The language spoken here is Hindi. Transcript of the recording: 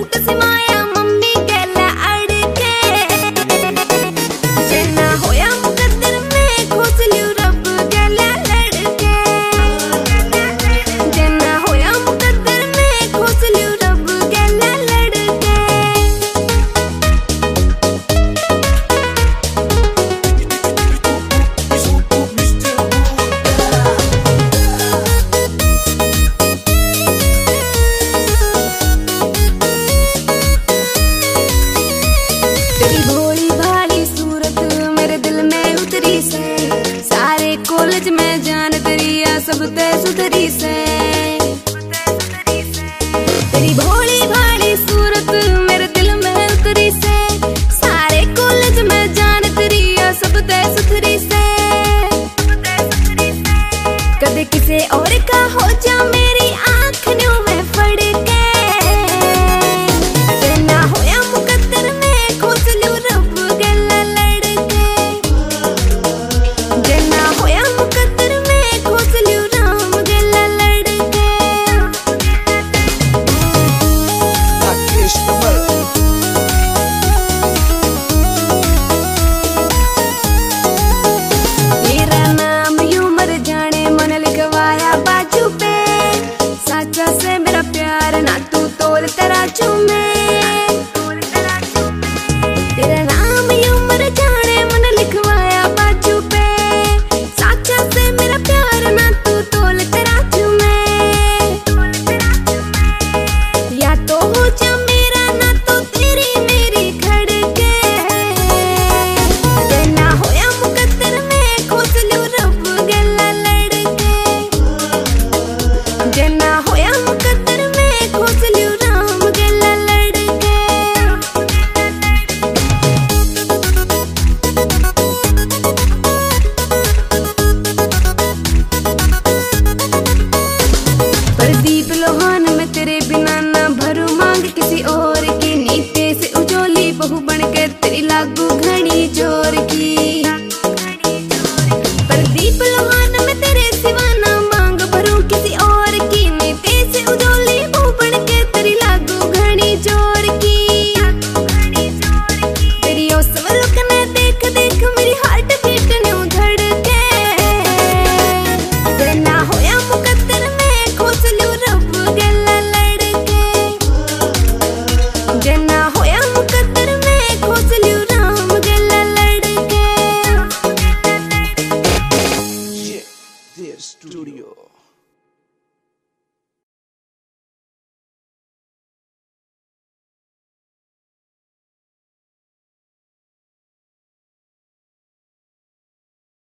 कसी माया मम्मी कहला अड़के जना होया मुकद्दर में खोस लियो रब कहला लड़के जना होया मुकद्दर में खोस लियो रब कहला लड़के तेरी भोली भाली सूरत मेरे दिल में उतरी से सारे कॉलेज में जान तेरी आ सब ते सुधरी से तेरी भोली भाली सूरत मेरे दिल में उतरी से सारे कॉलेज में जान तेरी आ सब ते सुधरी से कदे किसे और का हो जा मेरी आँख न्यू में फड़के जना होया मुकद्दर में खोस लियो रब कहला लड़के जना होया मुकद्दर में खोस लियो राम कहला लड़के राकेश कमल मेरा नाम यूं मर जाने मन लिखवाया बाजू पे साचा से मेरा प्यार ना तू तोल तराजू में